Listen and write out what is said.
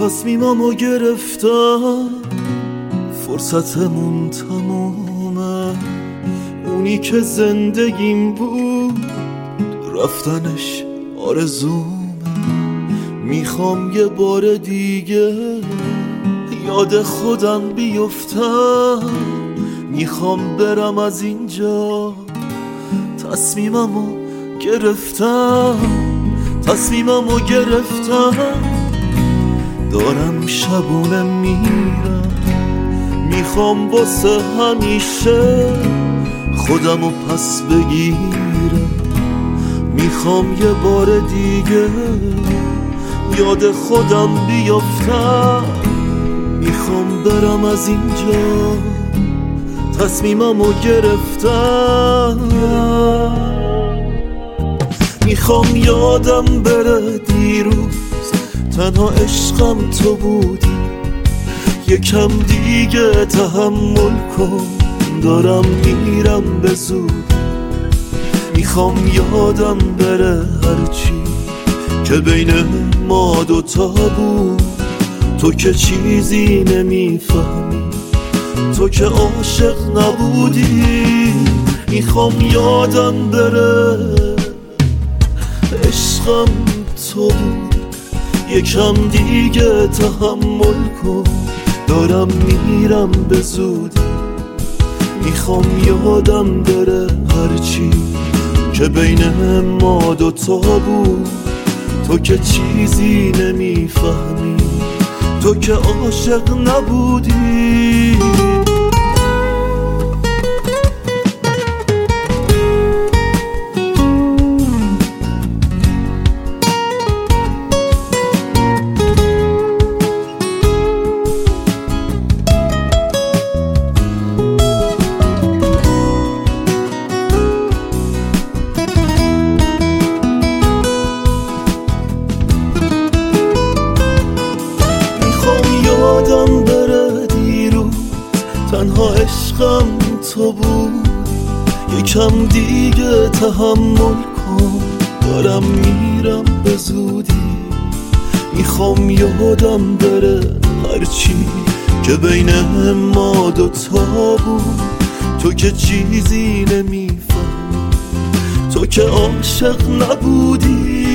تصمیممو گرفتم، فرصتمون تمومه. اونی که زندگیم بود رفتنش آرزومه. میخوام یه بار دیگه یاد خودم بیفتم، میخوام برم از اینجا. تصمیممو گرفتم، تصمیممو گرفتم، دارم شبونه میرم. میخوام واسه همیشه خودمو پس بگیرم. میخوام یه بار دیگه یاد خودم بیفتم، میخوام برم از اینجا. تصمیممو گرفتم، میخوام یادم بره دیروز تنها عشقم تو بودی. یکم دیگه تحمل کن، دارم میرم به زودی. میخوام یادم بره هرچی که بین ما دوتا بود. تو که چیزی نمیفهمی، تو که عاشق نبودی. میخوام یادم بره عشقم تو بود. یکم دیگه تحمل کن، دارم میرم به زودی. میخوام یادم بره هرچی که بین ما دوتا بود. تو که چیزی نمیفهمی، تو که عاشق نبودی. یادم بره دیروز تنها عشقم تو بود. یکم دیگه تحمل کن، دارم میرم به زودی. میخوام یادم بره هرچی که بین ما دوتا بود. تو که چیزی نمیفهمی، تو که عاشق نبودی.